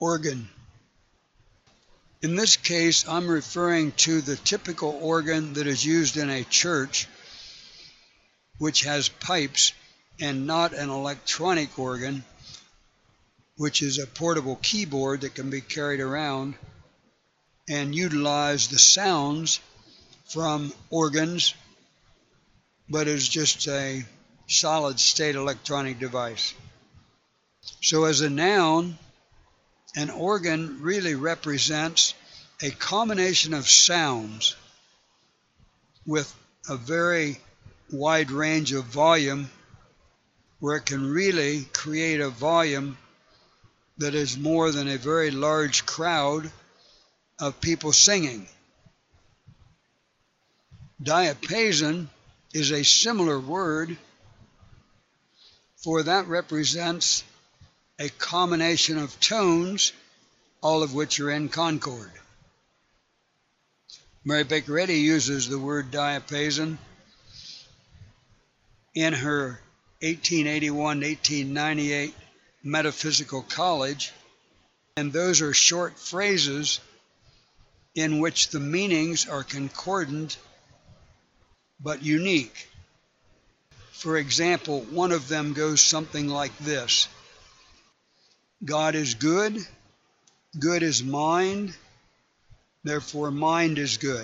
Organ. In this case, I'm referring to the typical organ that is used in a church, which has pipes, and not an electronic organ, which is a portable keyboard that can be carried around and utilize the sounds from organs, but is just a solid-state electronic device. So as a noun, an organ really represents a combination of sounds with a very wide range of volume, where it can really create a volume that is more than a very large crowd of people singing. Diapason is a similar word, for that represents a combination of tones, all of which are in concord. Mary Baker Eddy uses the word diapason in her 1881-1898 Metaphysical College, and those are short phrases in which the meanings are concordant but unique. For example, one of them goes something like this: God is good, good is mind, therefore mind is good.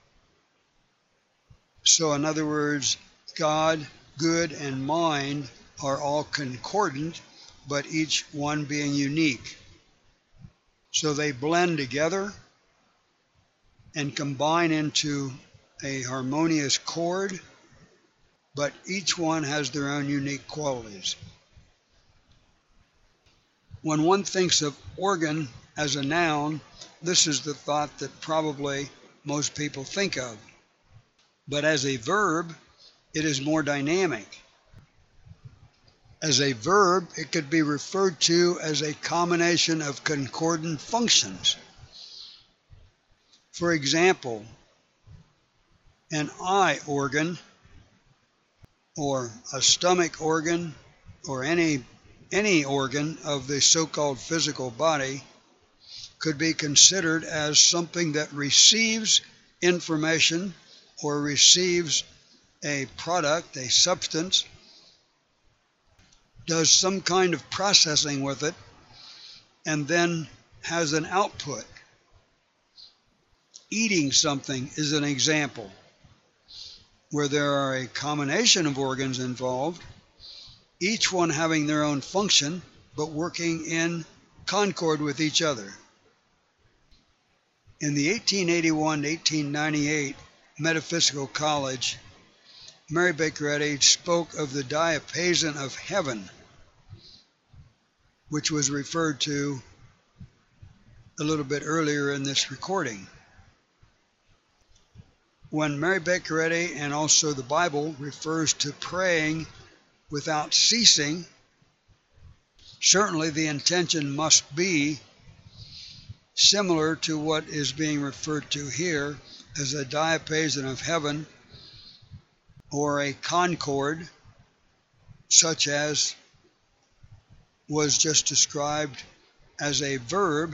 So in other words, God, good, and mind are all concordant, but each one being unique. So they blend together and combine into a harmonious chord, but each one has their own unique qualities. When one thinks of organ as a noun, this is the thought that probably most people think of. But as a verb, it is more dynamic. As a verb, it could be referred to as a combination of concordant functions. For example, an eye organ, or a stomach organ, or any organ of the so-called physical body could be considered as something that receives information or receives a product, a substance, does some kind of processing with it, and then has an output. Eating something is an example where there are a combination of organs involved, each one having their own function, but working in concord with each other. In the 1881-1898 Metaphysical College, Mary Baker Eddy spoke of the diapason of heaven, which was referred to a little bit earlier in this recording. When Mary Baker Eddy and also the Bible refers to praying without ceasing, certainly the intention must be similar to what is being referred to here as a diapason of heaven, or a concord, such as was just described as a verb,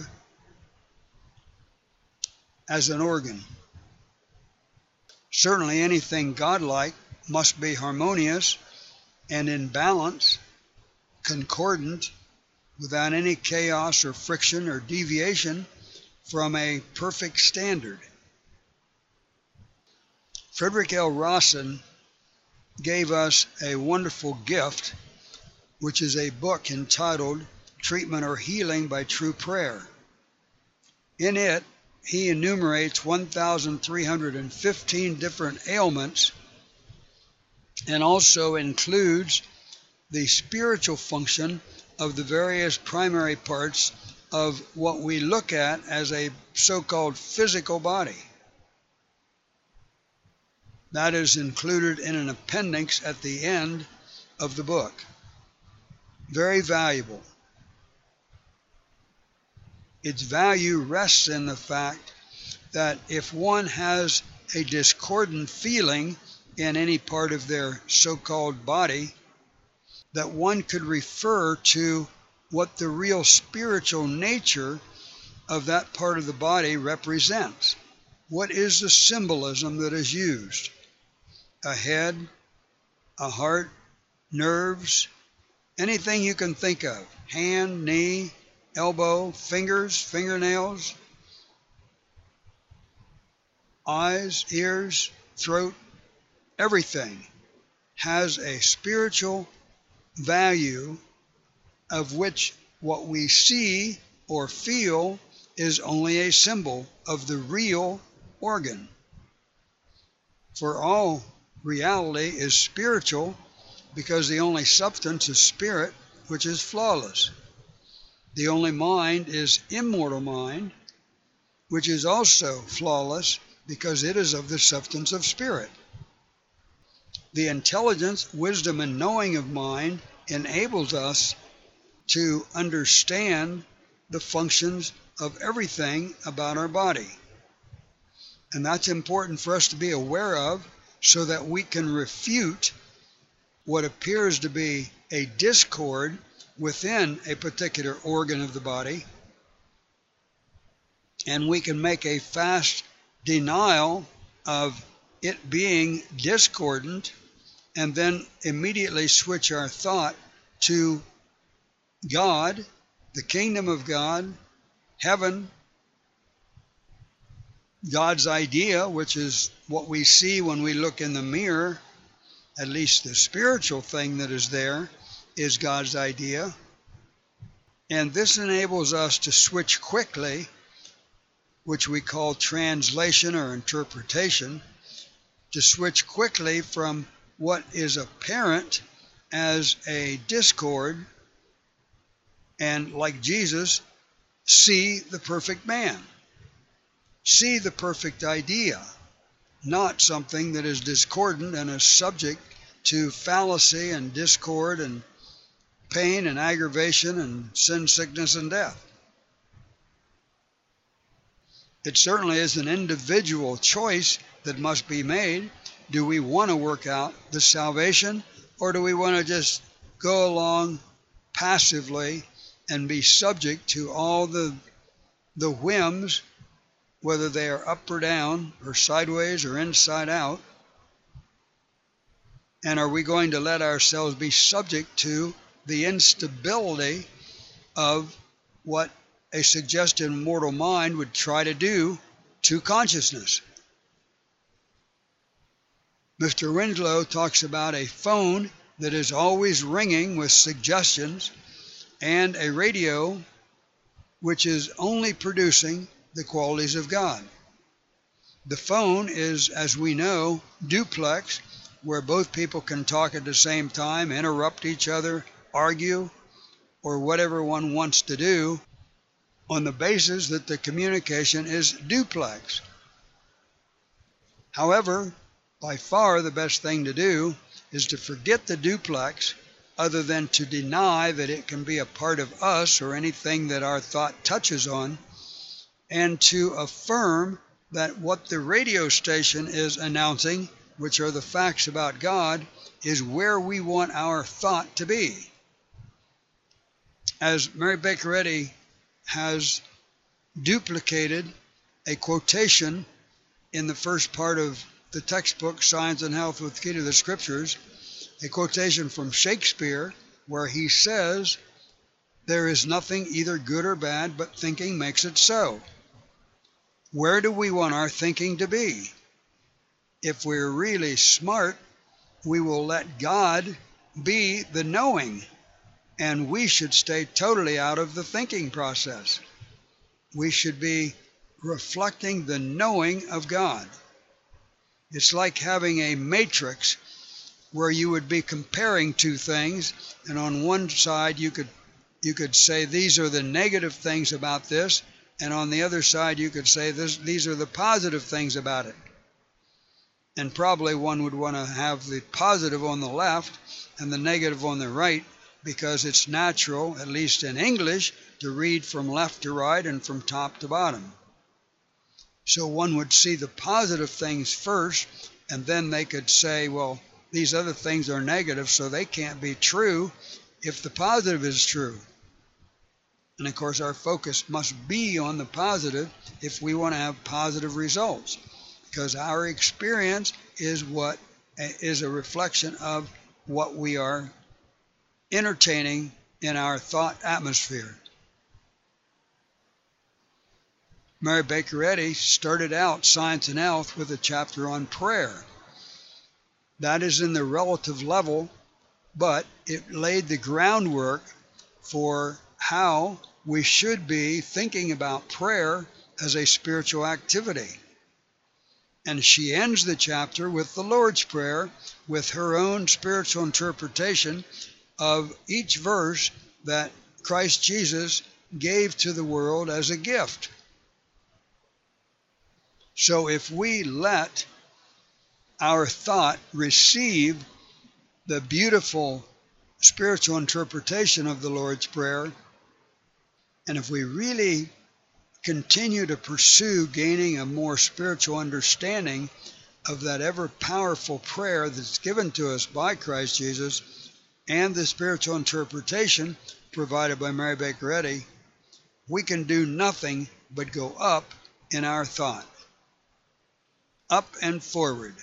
as an organ. Certainly anything godlike must be harmonious and in balance, concordant, without any chaos or friction or deviation from a perfect standard. Frederick L. Rawson gave us a wonderful gift, which is a book entitled Treatment or Healing by True Prayer. In it, he enumerates 1,315 different ailments and also includes the spiritual function of the various primary parts of what we look at as a so-called physical body. That is included in an appendix at the end of the book. Very valuable. Its value rests in the fact that if one has a discordant feeling in any part of their so-called body, that one could refer to what the real spiritual nature of that part of the body represents. What is the symbolism that is used? A head, a heart, nerves, anything you can think of. Hand, knee, elbow, fingers, fingernails, eyes, ears, throat, everything has a spiritual value of which what we see or feel is only a symbol of the real organ. For all reality is spiritual because the only substance is spirit, which is flawless. The only mind is immortal mind, which is also flawless because it is of the substance of spirit. The intelligence, wisdom, and knowing of mind enables us to understand the functions of everything about our body. And that's important for us to be aware of so that we can refute what appears to be a discord within a particular organ of the body, and we can make a fast denial of it being discordant and then immediately switch our thought to God, the kingdom of God, heaven, God's idea, which is what we see when we look in the mirror. At least the spiritual thing that is there is God's idea. And this enables us to switch quickly, which we call translation or interpretation, to switch quickly from what is apparent as a discord and, like Jesus, see the perfect man, see the perfect idea, not something that is discordant and is subject to fallacy and discord and pain and aggravation and sin, sickness, and death. It certainly is an individual choice that must be made. Do we want to work out the salvation, or do we want to just go along passively and be subject to all the whims, whether they are up or down or sideways or inside out? And are we going to let ourselves be subject to the instability of what a suggested mortal mind would try to do to consciousness? Mr. Winslow talks about a phone that is always ringing with suggestions and a radio which is only producing the qualities of God. The phone is, as we know, duplex, where both people can talk at the same time, interrupt each other, argue, or whatever one wants to do, on the basis that the communication is duplex. However, by far the best thing to do is to forget the duplex, other than to deny that it can be a part of us or anything that our thought touches on, and to affirm that what the radio station is announcing, which are the facts about God, is where we want our thought to be. As Mary Baker Eddy has duplicated a quotation in the first part of the textbook, Science and Health with Key to the Scriptures, a quotation from Shakespeare where he says, "There is nothing either good or bad, but thinking makes it so." Where do we want our thinking to be? If we're really smart, we will let God be the knowing, and we should stay totally out of the thinking process. We should be reflecting the knowing of God. It's like having a matrix where you would be comparing two things, and on one side you could say these are the negative things about this, and on the other side you could say these are the positive things about it. And probably one would want to have the positive on the left and the negative on the right, because it's natural, at least in English, to read from left to right and from top to bottom. So one would see the positive things first, and then they could say, well, these other things are negative, so they can't be true if the positive is true. And of course, our focus must be on the positive if we want to have positive results, because our experience is a reflection of what we are entertaining in our thought atmosphere. Mary Baker Eddy started out Science and Health with a chapter on prayer. That is in the relative level, but it laid the groundwork for how we should be thinking about prayer as a spiritual activity. And she ends the chapter with the Lord's Prayer, with her own spiritual interpretation of each verse that Christ Jesus gave to the world as a gift. So if we let our thought receive the beautiful spiritual interpretation of the Lord's Prayer, and if we really continue to pursue gaining a more spiritual understanding of that ever-powerful prayer that's given to us by Christ Jesus and the spiritual interpretation provided by Mary Baker Eddy, we can do nothing but go up in our thought. Up and forward.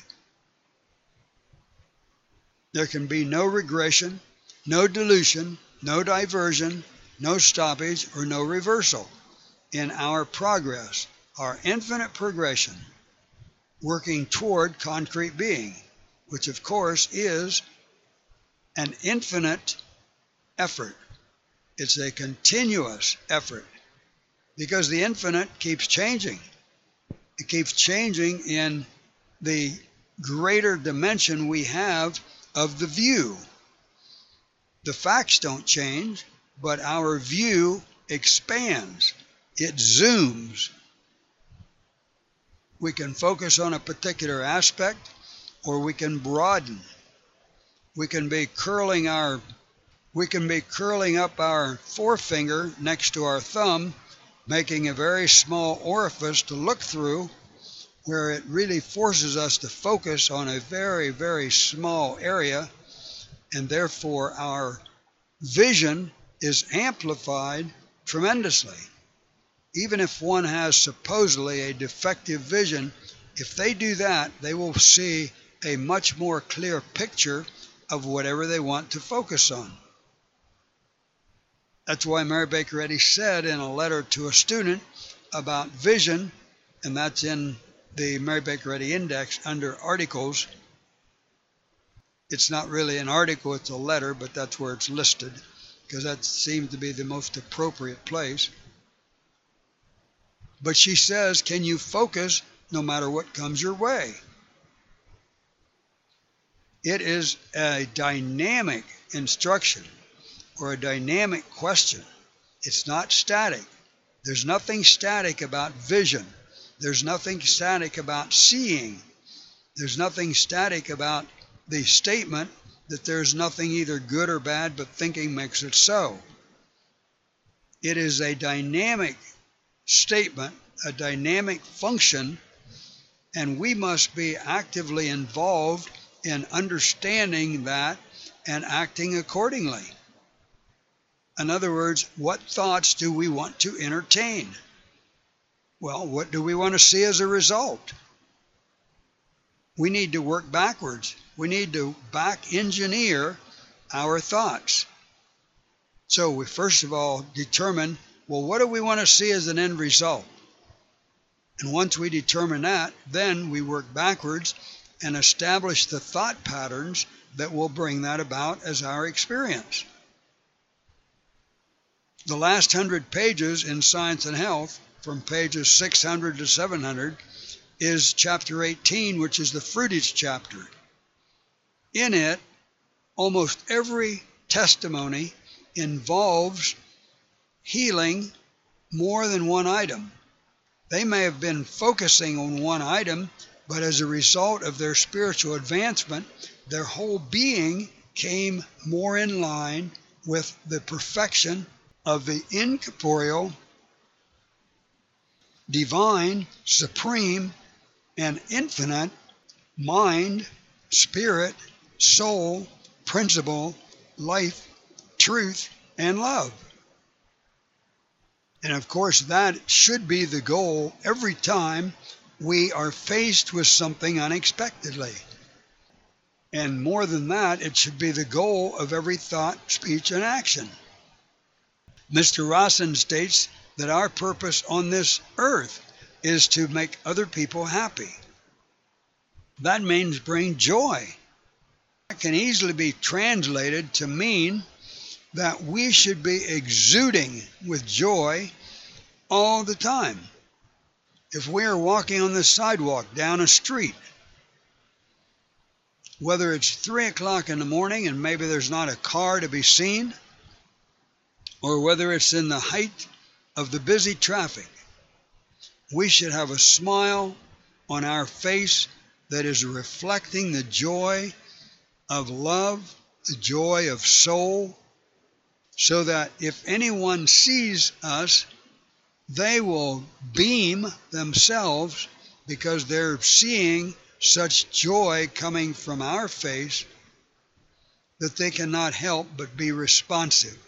There can be no regression, no dilution, no diversion, no stoppage, or no reversal in our progress, our infinite progression, working toward concrete being, which of course is an infinite effort. It's a continuous effort, because the infinite keeps changing. It keeps changing in the greater dimension we have of the view. The facts don't change, but our view expands. It zooms. We can focus on a particular aspect, or we can broaden. We can be curling up our forefinger next to our thumb, making a very small orifice to look through, where it really forces us to focus on a very, very small area, and therefore our vision is amplified tremendously. Even if one has supposedly a defective vision, if they do that, they will see a much more clear picture of whatever they want to focus on. That's why Mary Baker Eddy said in a letter to a student about vision, and that's in the Mary Baker Eddy Index under articles. It's not really an article, it's a letter, but that's where it's listed, because that seems to be the most appropriate place. But she says, can you focus no matter what comes your way? It is a dynamic instruction, or a dynamic question. It's not static. There's nothing static about vision. There's nothing static about seeing. There's nothing static about the statement that there's nothing either good or bad, but thinking makes it so. It is a dynamic statement, a dynamic function, and we must be actively involved in understanding that and acting accordingly. In other words, what thoughts do we want to entertain? Well, what do we want to see as a result? We need to work backwards. We need to back engineer our thoughts. So we first of all determine, well, what do we want to see as an end result? And once we determine that, then we work backwards and establish the thought patterns that will bring that about as our experience. The last 100 pages in Science and Health, from pages 600 to 700, is chapter 18, which is the fruitage chapter. In it, almost every testimony involves healing more than one item. They may have been focusing on one item, but as a result of their spiritual advancement, their whole being came more in line with the perfection of the incorporeal, divine, supreme, and infinite mind, spirit, soul, principle, life, truth, and love. And of course, that should be the goal every time we are faced with something unexpectedly. And more than that, it should be the goal of every thought, speech, and action. Mr. Rawson states that our purpose on this earth is to make other people happy. That means bring joy. That can easily be translated to mean that we should be exuding with joy all the time. If we are walking on the sidewalk down a street, whether it's 3 o'clock in the morning and maybe there's not a car to be seen, or whether it's in the height of the busy traffic, we should have a smile on our face that is reflecting the joy of love, the joy of soul, so that if anyone sees us, they will beam themselves because they're seeing such joy coming from our face that they cannot help but be responsive.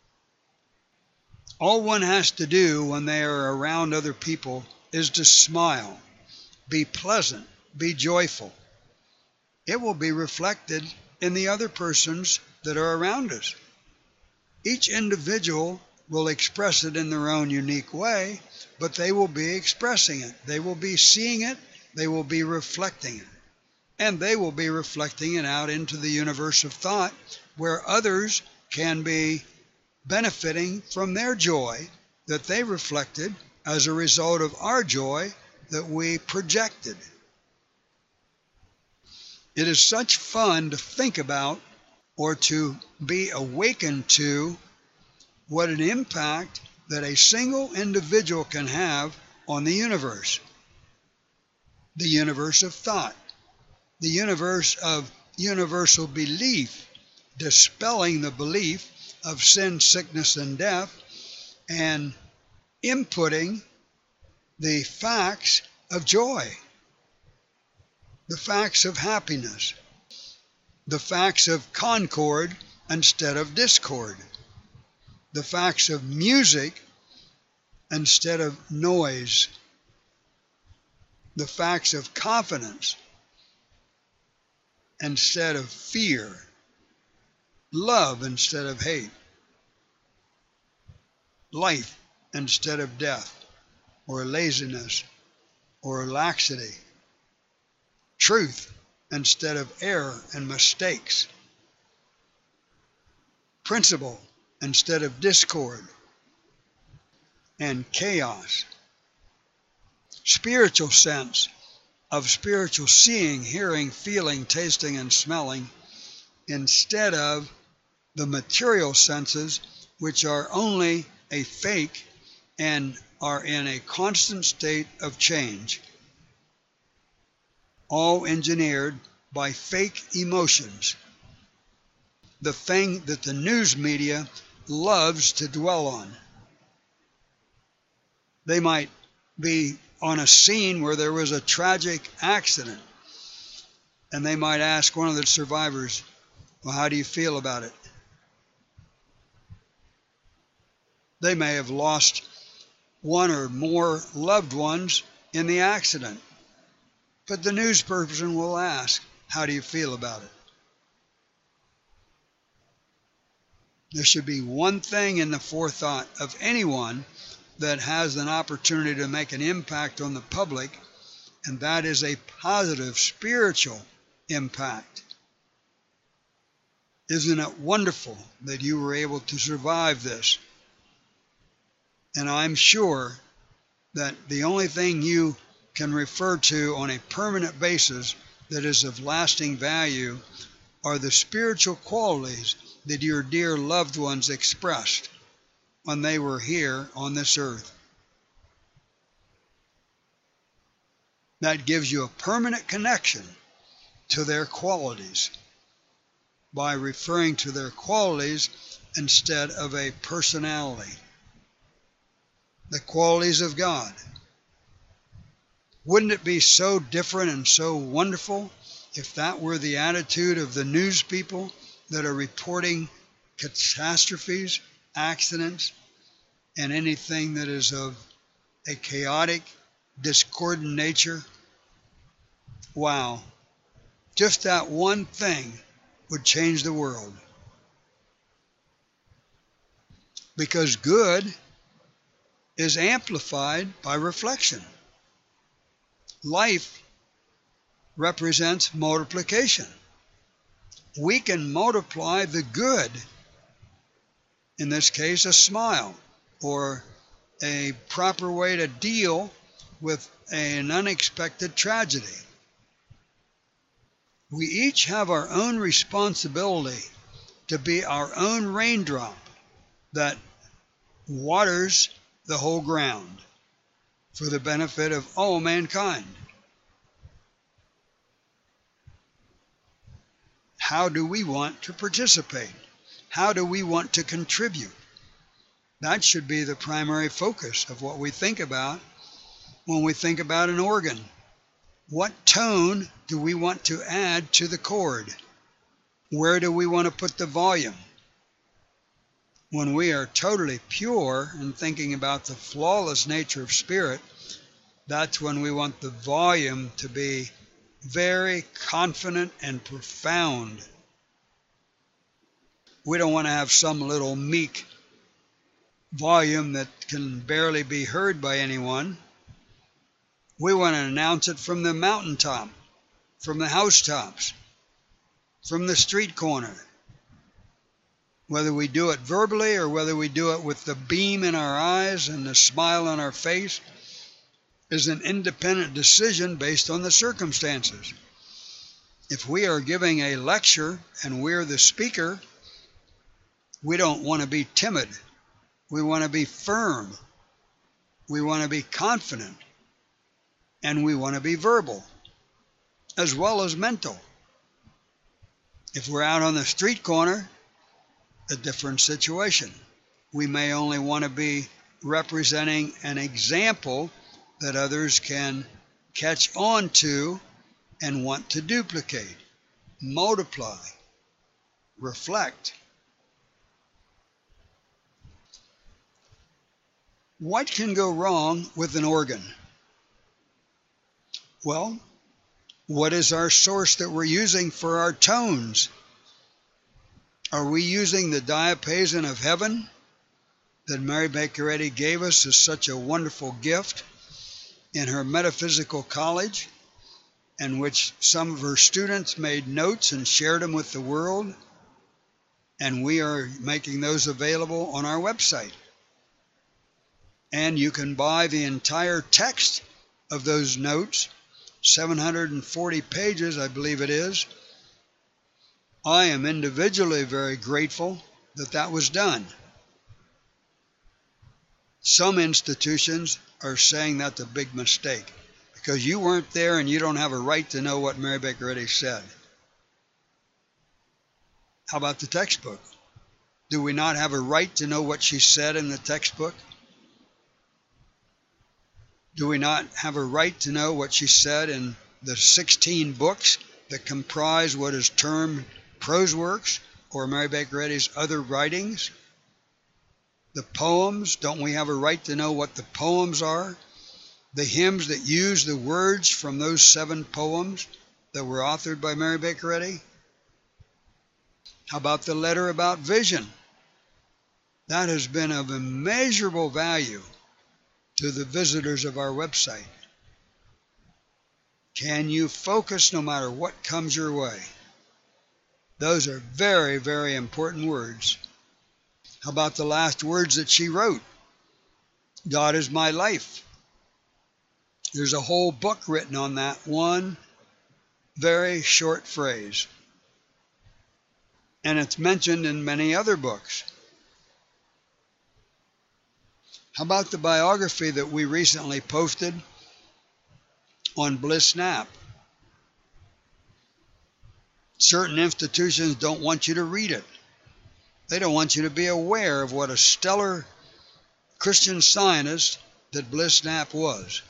All one has to do when they are around other people is to smile, be pleasant, be joyful. It will be reflected in the other persons that are around us. Each individual will express it in their own unique way, but they will be expressing it. They will be seeing it. They will be reflecting it. And they will be reflecting it out into the universe of thought where others can be benefiting from their joy that they reflected as a result of our joy that we projected. It is such fun to think about or to be awakened to what an impact that a single individual can have on the universe of thought, the universe of universal belief, dispelling the belief of sin, sickness, and death, and inputting the facts of joy, the facts of happiness, the facts of concord instead of discord, the facts of music instead of noise, the facts of confidence instead of fear, love instead of hate, life instead of death, or laziness, or laxity, truth instead of error and mistakes, principle instead of discord and chaos, spiritual sense of spiritual seeing, hearing, feeling, tasting, and smelling instead of the material senses, which are only a fake and are in a constant state of change, all engineered by fake emotions, the thing that the news media loves to dwell on. They might be on a scene where there was a tragic accident, and they might ask one of the survivors, well, how do you feel about it? They may have lost one or more loved ones in the accident, but the news person will ask, how do you feel about it? There should be one thing in the forethought of anyone that has an opportunity to make an impact on the public, and that is a positive spiritual impact. Isn't it wonderful that you were able to survive this? And I'm sure that the only thing you can refer to on a permanent basis that is of lasting value are the spiritual qualities that your dear loved ones expressed when they were here on this earth. That gives you a permanent connection to their qualities by referring to their qualities instead of a personality. The qualities of God. Wouldn't it be so different and so wonderful if that were the attitude of the news people that are reporting catastrophes, accidents, and anything that is of a chaotic, discordant nature. Wow, just that one thing would change the world. Because good is amplified by reflection. Life represents multiplication. We can multiply the good, in this case a smile, or a proper way to deal with an unexpected tragedy. We each have our own responsibility to be our own raindrop that waters the whole ground for the benefit of all mankind. How do we want to participate? How do we want to contribute? That should be the primary focus of what we think about when we think about an organ. What tone do we want to add to the chord? Where do we want to put the volume? When we are totally pure and thinking about the flawless nature of spirit, that's when we want the volume to be very confident and profound. We don't want to have some little meek volume that can barely be heard by anyone. We want to announce it from the mountaintop, from the housetops, from the street corner. Whether we do it verbally or whether we do it with the beam in our eyes and the smile on our face is an independent decision based on the circumstances. If we are giving a lecture and we're the speaker, we don't want to be timid. We want to be firm. We want to be confident. And we want to be verbal, as well as mental. If we're out on the street corner, a different situation. We may only want to be representing an example that others can catch on to and want to duplicate, multiply, reflect. What can go wrong with an organ? Well, what is our source that we're using for our tones? Are we using the diapason of heaven that Mary Baker Eddy gave us as such a wonderful gift in her metaphysical college, in which some of her students made notes and shared them with the world, and we are making those available on our website. And you can buy the entire text of those notes, 740 pages, I believe it is. I am individually very grateful that that was done. Some institutions are saying that's a big mistake because you weren't there and you don't have a right to know what Mary Baker Eddy said. How about the textbook? Do we not have a right to know what she said in the textbook? Do we not have a right to know what she said in the 16 books that comprise what is termed prose works or Mary Baker Eddy's other writings? The poems, don't we have a right to know what the poems are? The hymns that use the words from those 7 poems that were authored by Mary Baker Eddy? How about the letter about vision? That has been of immeasurable value to the visitors of our website. Can you focus no matter what comes your way? Those are very, very important words. How about the last words that she wrote? God is my life. There's a whole book written on that one very short phrase. And it's mentioned in many other books. How about the biography that we recently posted on Bliss Snap? Certain institutions don't want you to read it. They don't want you to be aware of what a stellar Christian Scientist that Bliss Snap was,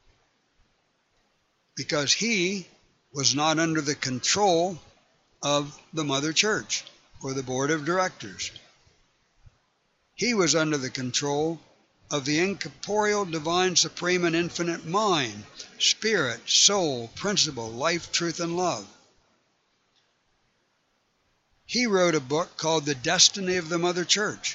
because he was not under the control of the Mother Church or the Board of Directors. He was under the control of the incorporeal, divine, supreme, and infinite mind, spirit, soul, principle, life, truth, and love. He wrote a book called The Destiny of the Mother Church.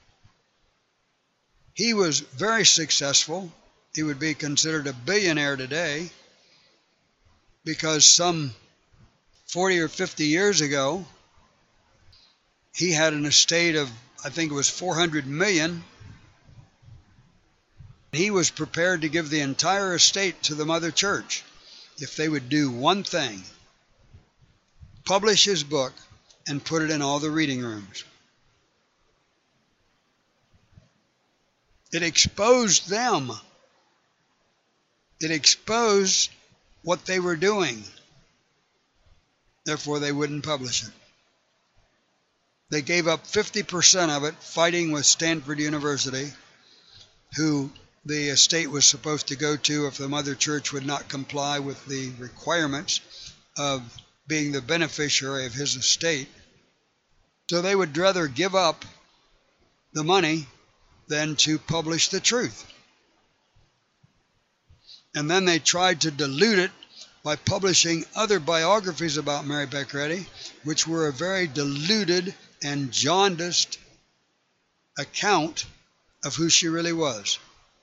He was very successful. He would be considered a billionaire today because some 40 or 50 years ago, he had an estate of, I think it was 400 million. He was prepared to give the entire estate to the Mother Church if they would do one thing: publish his book and put it in all the reading rooms. It exposed them. It exposed what they were doing. Therefore, they wouldn't publish it. They gave up 50% of it fighting with Stanford University, who the estate was supposed to go to if the Mother Church would not comply with the requirements of being the beneficiary of his estate. So they would rather give up the money than to publish the truth. And then they tried to dilute it by publishing other biographies about Mary Baker Eddy, which were a very diluted and jaundiced account of who she really was.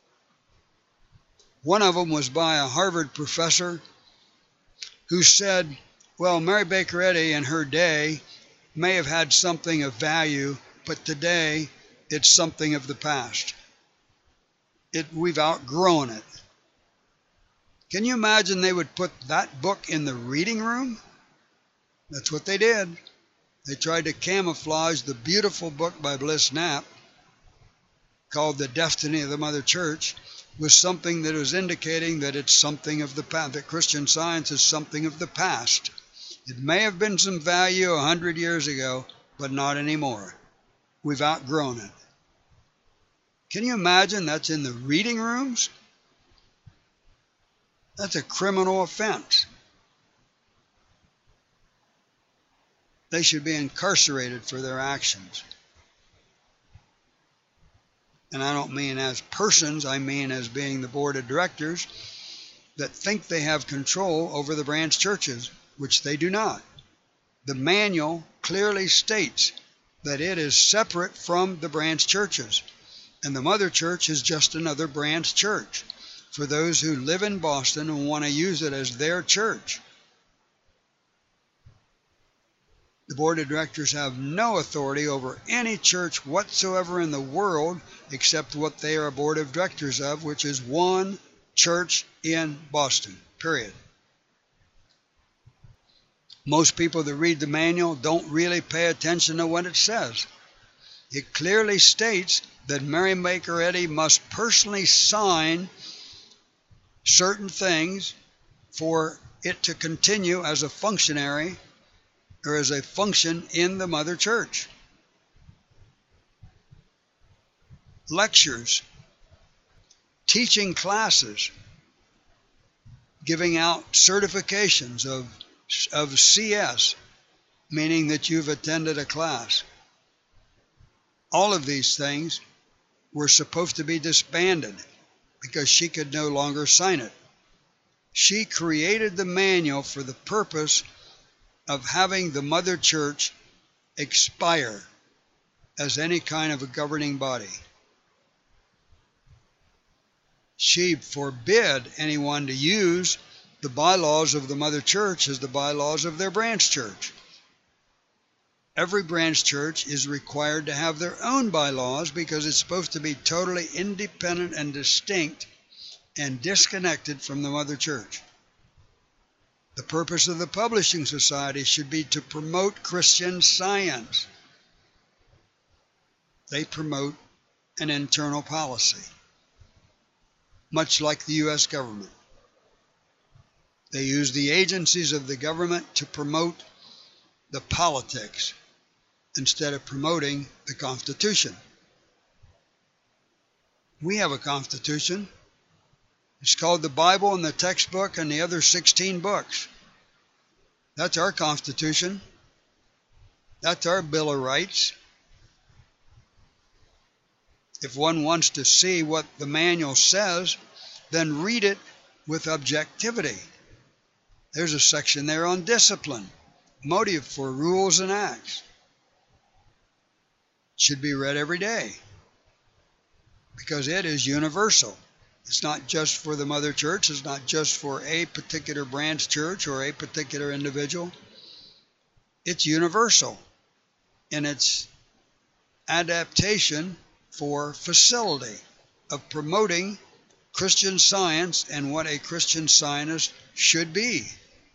One of them was by a Harvard professor who said, well, Mary Baker Eddy in her day may have had something of value, but today it's something of the past. We've outgrown it. Can you imagine they would put that book in the reading room? That's what they did. They tried to camouflage the beautiful book by Bliss Knapp called The Destiny of the Mother Church with something that was indicating that it's something of the past, that Christian Science is something of the past. It may have been some value 100 years ago, but not anymore. We've outgrown it. Can you imagine that's in the reading rooms? That's a criminal offense. They should be incarcerated for their actions. And I don't mean as persons, I mean as being the board of directors that think they have control over the branch churches, which they do not. The manual clearly states that it is separate from the branch churches, and the Mother Church is just another branch church for those who live in Boston and want to use it as their church. The board of directors have no authority over any church whatsoever in the world except what they are a board of directors of, which is one church in Boston, period. Most people that read the manual don't really pay attention to what it says. It clearly states that Mary Baker Eddy must personally sign certain things for it to continue as a functionary or as a function in the Mother Church. Lectures, teaching classes, giving out certifications of CS, meaning that you've attended a class. All of these things were supposed to be disbanded because she could no longer sign it. She created the manual for the purpose of having the Mother Church expire as any kind of a governing body. She forbid anyone to use the bylaws of the Mother Church as the bylaws of their branch church. Every branch church is required to have their own bylaws because it's supposed to be totally independent and distinct and disconnected from the Mother Church. The purpose of the publishing society should be to promote Christian Science. They promote an internal policy, much like the U.S. government. They use the agencies of the government to promote the politics instead of promoting the Constitution. We have a Constitution. It's called the Bible and the textbook and the other 16 books. That's our Constitution. That's our Bill of Rights. If one wants to see what the manual says, then read it with objectivity. There's a section there on discipline, motive for rules and acts. It should be read every day because it is universal. It's not just for the mother church. It's not just for a particular branch church or a particular individual. It's universal in its adaptation for facility of promoting Christian Science and what a Christian Scientist should be.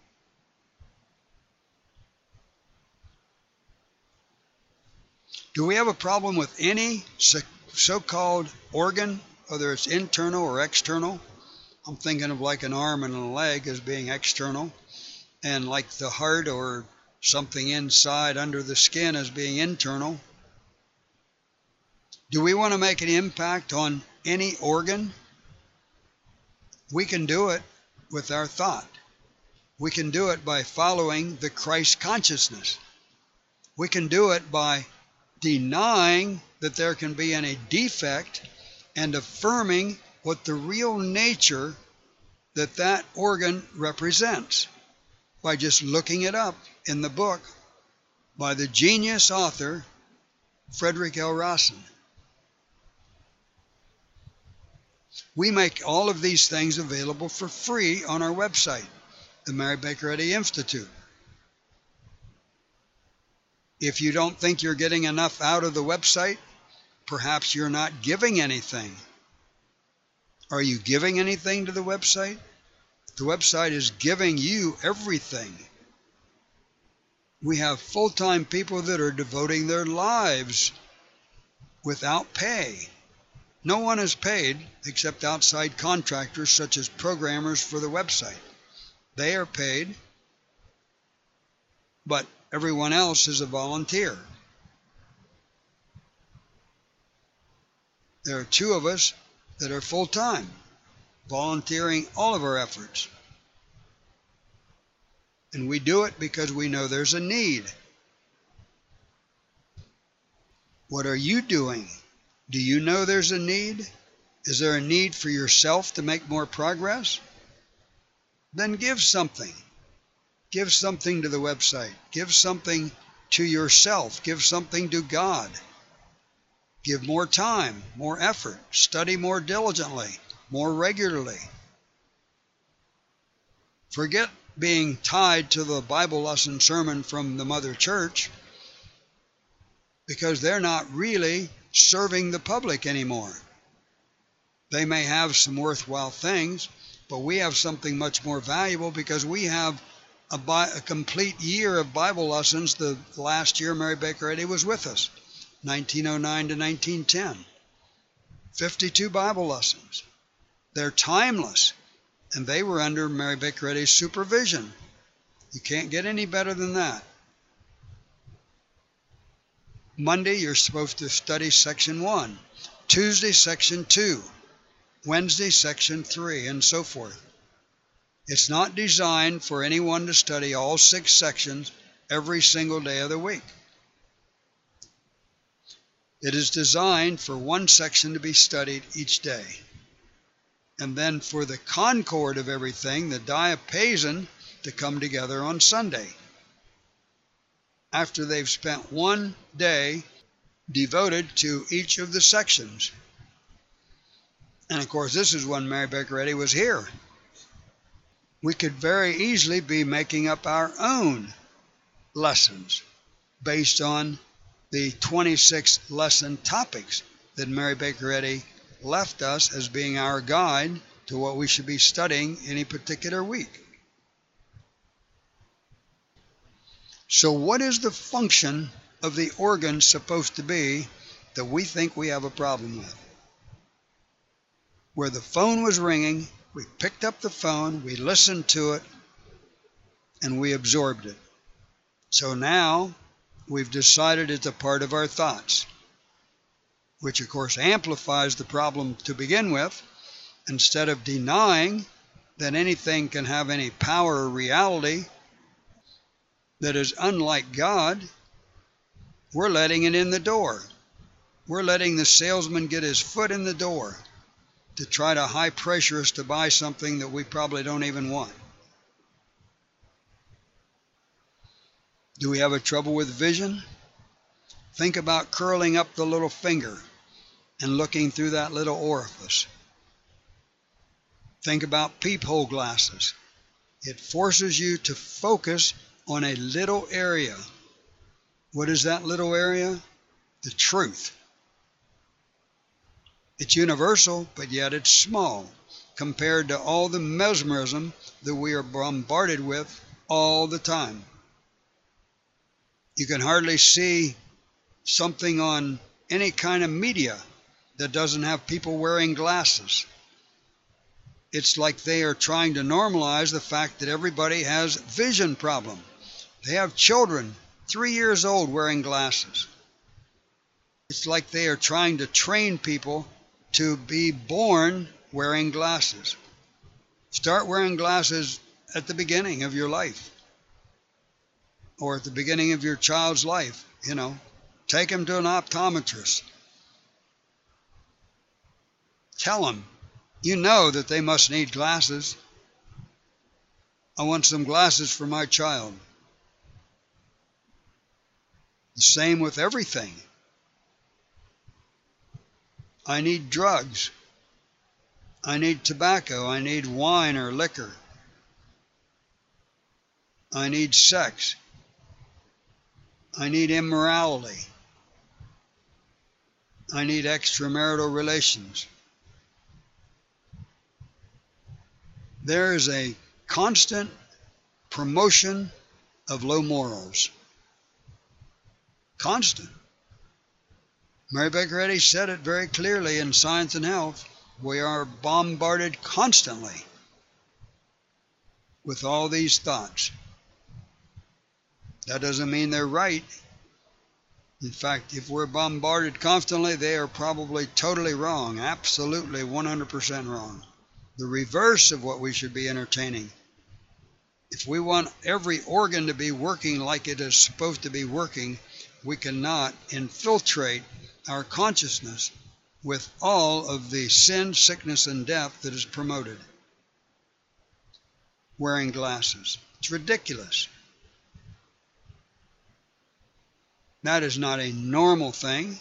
Do we have a problem with any so-called organ, whether it's internal or external? I'm thinking of like an arm and a leg as being external, and like the heart or something inside under the skin as being internal. Do we want to make an impact on any organ? We can do it with our thought. We can do it by following the Christ consciousness. We can do it by denying that there can be any defect and affirming what the real nature that organ represents by just looking it up in the book by the genius author Frederick L. Rawson. We make all of these things available for free on our website, the Mary Baker Eddy Institute. If you don't think you're getting enough out of the website, perhaps you're not giving anything. Are you giving anything to the website? The website is giving you everything. We have full-time people that are devoting their lives without pay. No one is paid except outside contractors such as programmers for the website. They are paid, but everyone else is a volunteer. There are two of us that are full-time, volunteering all of our efforts. And we do it because we know there's a need. What are you doing? Do you know there's a need? Is there a need for yourself to make more progress? Then give something. Give something to the website. Give something to yourself. Give something to God. Give more time, more effort. Study more diligently, more regularly. Forget being tied to the Bible lesson sermon from the Mother Church because they're not really serving the public anymore. They may have some worthwhile things, but we have something much more valuable because we have a complete year of Bible lessons. The last year Mary Baker Eddy was with us, 1909 to 1910. 52 Bible lessons. They're timeless, and they were under Mary Baker Eddy's supervision. You can't get any better than that. Monday, you're supposed to study Section 1. Tuesday, Section 2. Wednesday, Section 3, and so forth. It's not designed for anyone to study all 6 sections every single day of the week. It is designed for one section to be studied each day. And then for the concord of everything, the diapason, to come together on Sunday, after they've spent one day devoted to each of the sections. And of course, this is when Mary Baker Eddy was here. We could very easily be making up our own lessons based on the 26 lesson topics that Mary Baker Eddy left us as being our guide to what we should be studying any particular week. So what is the function of the organ supposed to be that we think we have a problem with? Where the phone was ringing, we picked up the phone, we listened to it, and we absorbed it. So now we've decided it's a part of our thoughts, which of course amplifies the problem to begin with. Instead of denying that anything can have any power or reality that is unlike God, we're letting it in the door. We're letting the salesman get his foot in the door to try to high pressure us to buy something that we probably don't even want. Do we have a trouble with vision? Think about curling up the little finger and looking through that little orifice. Think about peephole glasses. It forces you to focus on a little area. What is that little area? The truth. It's universal, but yet it's small compared to all the mesmerism that we are bombarded with all the time. You can hardly see something on any kind of media that doesn't have people wearing glasses. It's like they are trying to normalize the fact that everybody has vision problem. They have children 3 years old wearing glasses. It's like they are trying to train people to be born wearing glasses. Start wearing glasses at the beginning of your life, or at the beginning of your child's life. Take them to an optometrist. Tell them, that they must need glasses. I want some glasses for my child. The same with everything. I need drugs. I need tobacco. I need wine or liquor. I need sex. I need immorality. I need extramarital relations. There is a constant promotion of low morals. Constant. Mary Baker Eddy said it very clearly in Science and Health. We are bombarded constantly with all these thoughts. That doesn't mean they're right. In fact, if we're bombarded constantly, they are probably totally wrong, absolutely 100% wrong. The reverse of what we should be entertaining. If we want every organ to be working like it is supposed to be working, we cannot infiltrate our consciousness with all of the sin, sickness, and death that is promoted. Wearing glasses. It's ridiculous. That is not a normal thing.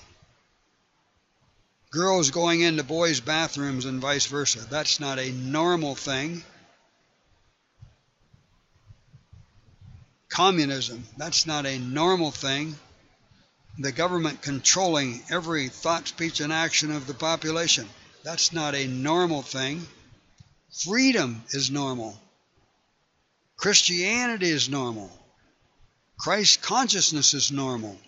Girls going into boys' bathrooms and vice versa. That's not a normal thing. Communism. That's not a normal thing. The government controlling every thought, speech, and action of the population. That's not a normal thing. Freedom is normal. Christianity is normal. Christ consciousness is normal.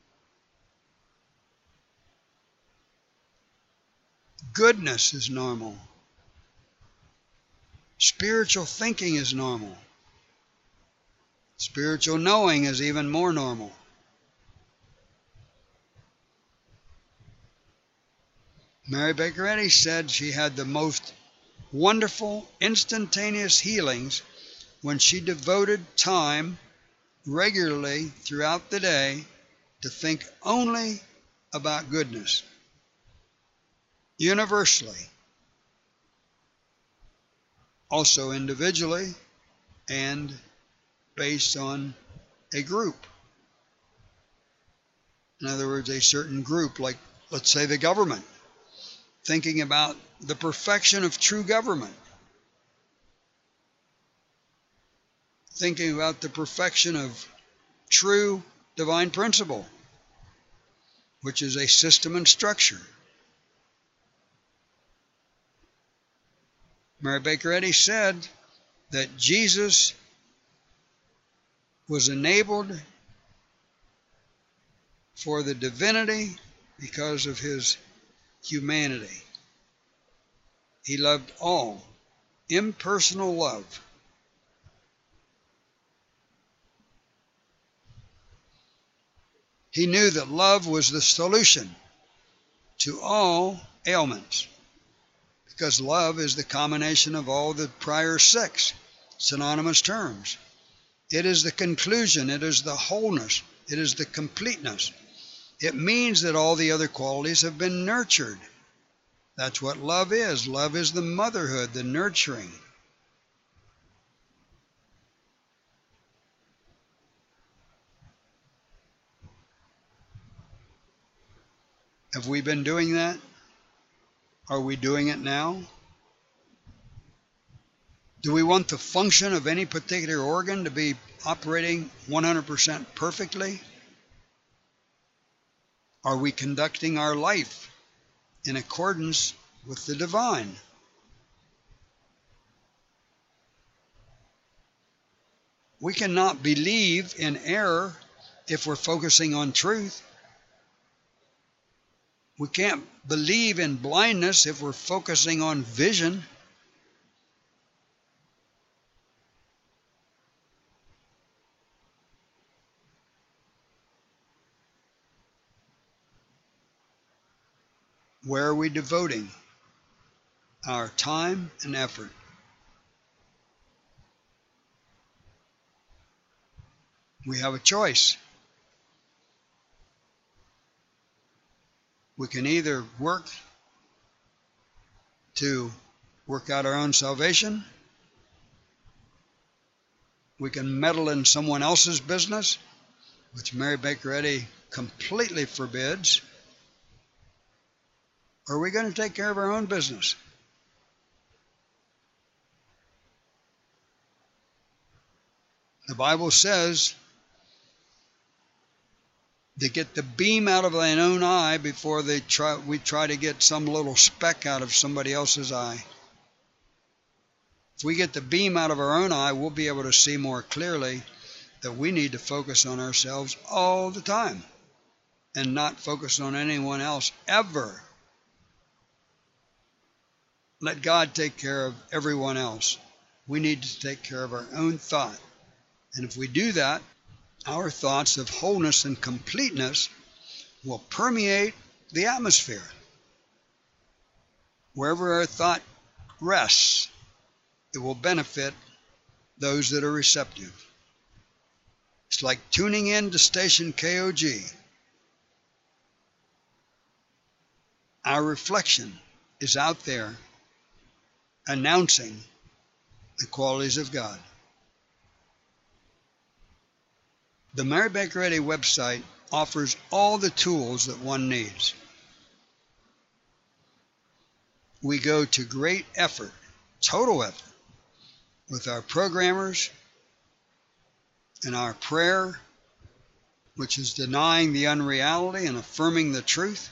Goodness is normal. Spiritual thinking is normal. Spiritual knowing is even more normal. Mary Baker Eddy said she had the most wonderful, instantaneous healings when she devoted time regularly throughout the day to think only about goodness. Universally. Also individually and based on a group. In other words, a certain group, like, let's say, the government. Thinking about the perfection of true government. Thinking about the perfection of true divine principle, which is a system and structure. Mary Baker Eddy said that Jesus was enabled for the divinity because of his humanity. He loved all. Impersonal love. He knew that love was the solution to all ailments, because love is the combination of all the prior 6 synonymous terms. It is the conclusion, it is the wholeness, it is the completeness, it means that all the other qualities have been nurtured. That's what love is. Love is the motherhood, the nurturing. Have we been doing that? Are we doing it now? Do we want the function of any particular organ to be operating 100% perfectly? Are we conducting our life in accordance with the divine? We cannot believe in error if we're focusing on truth. We can't believe in blindness if we're focusing on vision. Where are we devoting our time and effort? We have a choice. We can either work out our own salvation. We can meddle in someone else's business, which Mary Baker Eddy completely forbids. Or are we going to take care of our own business? The Bible says to get the beam out of thine own eye before we try to get some little speck out of somebody else's eye. If we get the beam out of our own eye, we'll be able to see more clearly that we need to focus on ourselves all the time and not focus on anyone else ever. Let God take care of everyone else. We need to take care of our own thought. And if we do that, our thoughts of wholeness and completeness will permeate the atmosphere. Wherever our thought rests, it will benefit those that are receptive. It's like tuning in to station KOG. Our reflection is out there announcing the qualities of God. The Mary Baker Eddy website offers all the tools that one needs. We go to great effort, total effort, with our programmers and our prayer, which is denying the unreality and affirming the truth.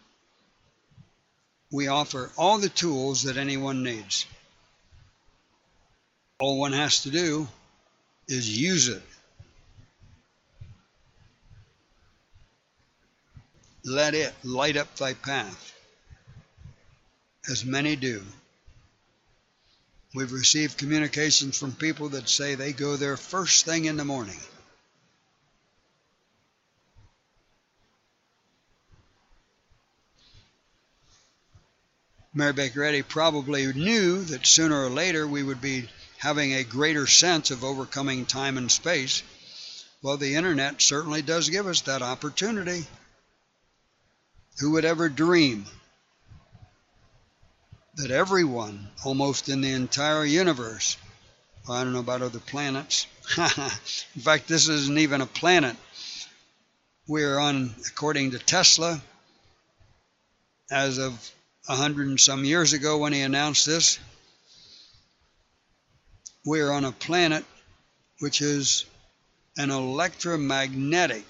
We offer all the tools that anyone needs. All one has to do is use it. Let it light up thy path, as many do. We've received communications from people that say they go there first thing in the morning. Mary Baker Eddy probably knew that sooner or later we would be having a greater sense of overcoming time and space. Well, the internet certainly does give us that opportunity. Who would ever dream that everyone, almost in the entire universe, well, I don't know about other planets. In fact, this isn't even a planet. We're on, according to Tesla, as of 100 and some years ago when he announced this, we're on a planet which is an electromagnetic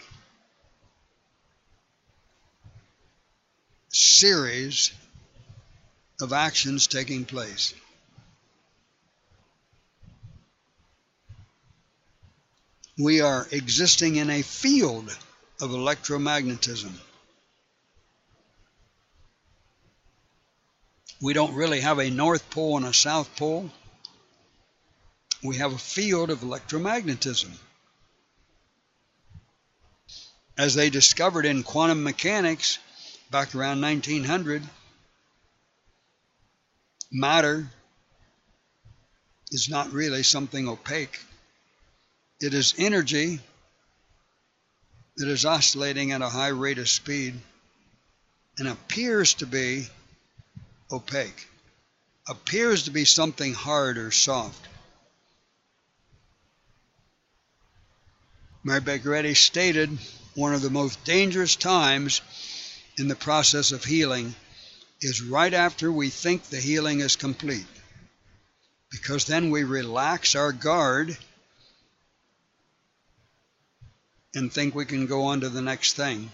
series of actions taking place. We are existing in a field of electromagnetism. We don't really have a North Pole and a South Pole. We have a field of electromagnetism. As they discovered in quantum mechanics back around 1900, matter is not really something opaque. It is energy that is oscillating at a high rate of speed and appears to be opaque, appears to be something hard or soft. Mary Baker Eddy stated one of the most dangerous times in the process of healing is right after we think the healing is complete, because then we relax our guard and think we can go on to the next thing.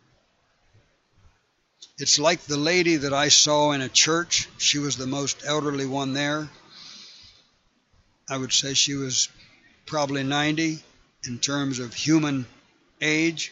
It's like the lady that I saw in a church. She was the most elderly one there. I would say she was probably 90 in terms of human age.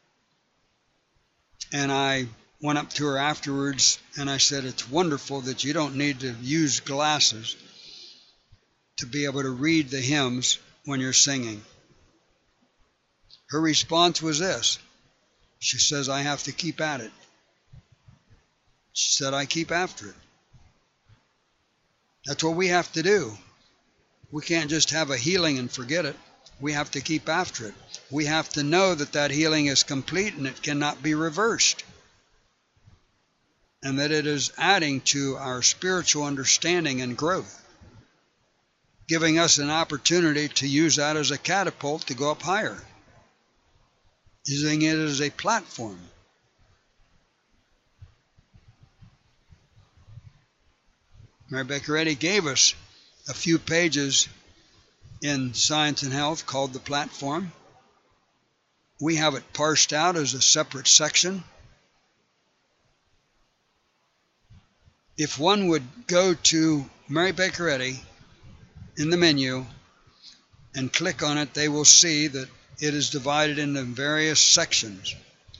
And I went up to her afterwards and I said, "It's wonderful that you don't need to use glasses to be able to read the hymns when you're singing." Her response was this. She says, "I have to keep at it." She said, "I keep after it." That's what we have to do. We can't just have a healing and forget it. We have to keep after it. We have to know that that healing is complete and it cannot be reversed, and that it is adding to our spiritual understanding and growth, giving us an opportunity to use that as a catapult to go up higher, using it as a platform. Mary Baker Eddy gave us a few pages in Science and Health called The Platform. We have it parsed out as a separate section. If one would go to Mary Baker Eddy in the menu and click on it, they will see that it is divided into various sections.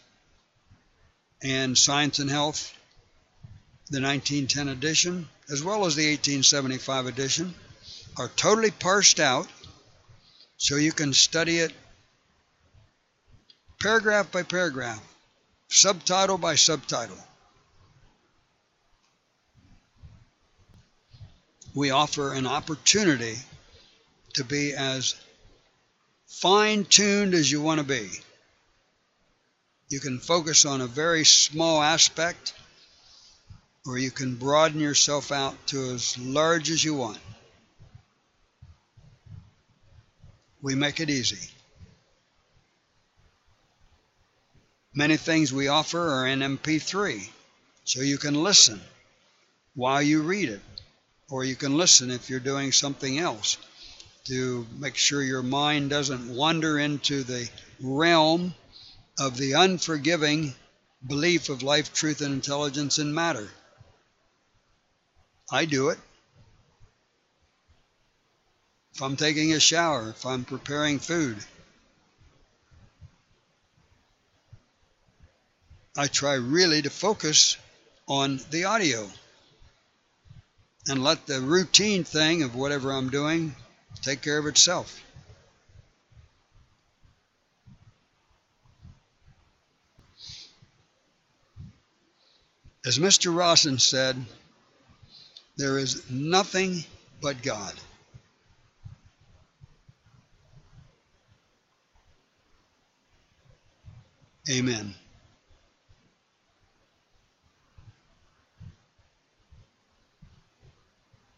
And Science and Health, the 1910 edition, as well as the 1875 edition, are totally parsed out, so you can study it paragraph by paragraph, subtitle by subtitle. We offer an opportunity to be as fine-tuned as you want to be. You can focus on a very small aspect, or you can broaden yourself out to as large as you want. We make it easy. Many things we offer are in MP3, so you can listen while you read it, or you can listen if you're doing something else to make sure your mind doesn't wander into the realm of the unforgiving belief of life, truth, and intelligence in matter. I do it. If I'm taking a shower, if I'm preparing food, I try really to focus on the audio and let the routine thing of whatever I'm doing take care of itself. As Mr. Rawson said, there is nothing but God. Amen.